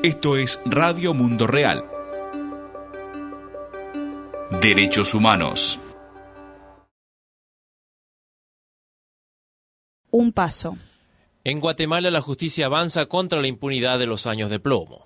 Esto es Radio Mundo Real. Derechos humanos. Un paso. En Guatemala la justicia avanza contra la impunidad de los años de plomo.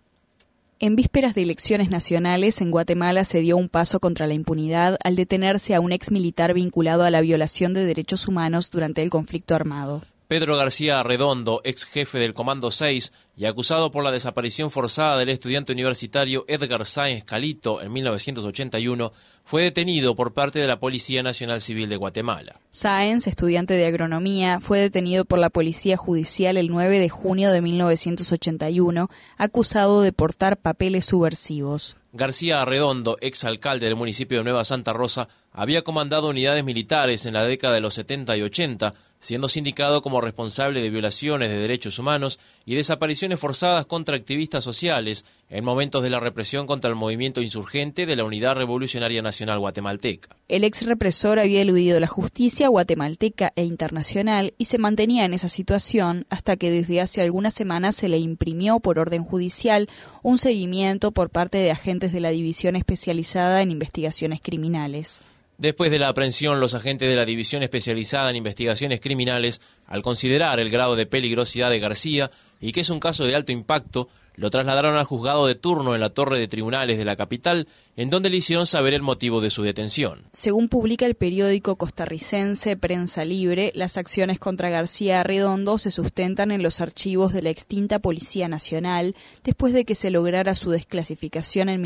En vísperas de elecciones nacionales, en Guatemala se dio un paso contra la impunidad al detenerse a un ex militar vinculado a la violación de derechos humanos durante el conflicto armado. Pedro García Arredondo, ex jefe del Comando 6 y acusado por la desaparición forzada del estudiante universitario Edgar Sáenz Calito en 1981, fue detenido por parte de la Policía Nacional Civil de Guatemala. Sáenz, estudiante de agronomía, fue detenido por la Policía Judicial el 9 de junio de 1981, acusado de portar papeles subversivos. García Arredondo, ex alcalde del municipio de Nueva Santa Rosa, había comandado unidades militares en la década de los 70 y 80, siendo sindicado como responsable de violaciones de derechos humanos y desapariciones forzadas contra activistas sociales en momentos de la represión contra el movimiento insurgente de la Unidad Revolucionaria Nacional Guatemalteca. El ex represor había eludido la justicia guatemalteca e internacional y se mantenía en esa situación hasta que desde hace algunas semanas se le imprimió por orden judicial un seguimiento por parte de agentes de la División Especializada en Investigaciones Criminales. Después de la aprehensión, los agentes de la División Especializada en Investigaciones Criminales, al considerar el grado de peligrosidad de García y que es un caso de alto impacto, lo trasladaron al juzgado de turno en la torre de tribunales de la capital, en donde le hicieron saber el motivo de su detención. Según publica el periódico costarricense Prensa Libre, las acciones contra García Arredondo se sustentan en los archivos de la extinta Policía Nacional después de que se lograra su desclasificación en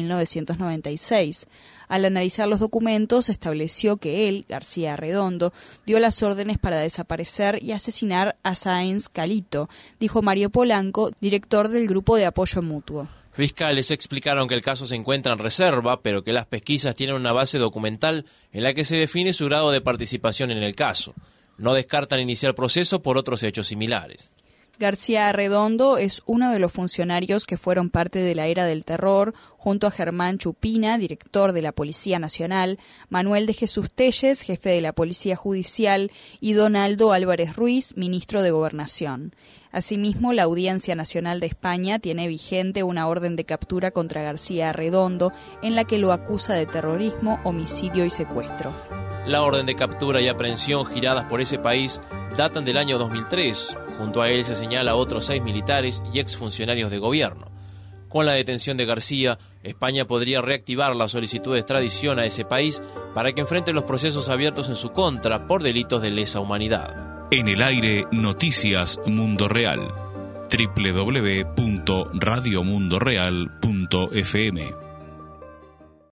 1996. Al analizar los documentos, estableció que él, García Arredondo, dio las órdenes para desaparecer y asesinar a Sáenz Calito, dijo Mario Polanco, director del Grupo de Apoyo Mutuo. Fiscales explicaron que el caso se encuentra en reserva, pero que las pesquisas tienen una base documental en la que se define su grado de participación en el caso. No descartan iniciar proceso por otros hechos similares. García Arredondo es uno de los funcionarios que fueron parte de la era del terror, junto a Germán Chupina, director de la Policía Nacional, Manuel de Jesús Telles, jefe de la Policía Judicial, y Donaldo Álvarez Ruiz, ministro de Gobernación. Asimismo, la Audiencia Nacional de España tiene vigente una orden de captura contra García Arredondo, en la que lo acusa de terrorismo, homicidio y secuestro. La orden de captura y aprehensión giradas por ese país datan del año 2003. Junto a él se señala a otros 6 militares y exfuncionarios de gobierno. Con la detención de García, España podría reactivar la solicitud de extradición a ese país para que enfrente los procesos abiertos en su contra por delitos de lesa humanidad. En el aire, Noticias Mundo Real. www.radiomundoreal.fm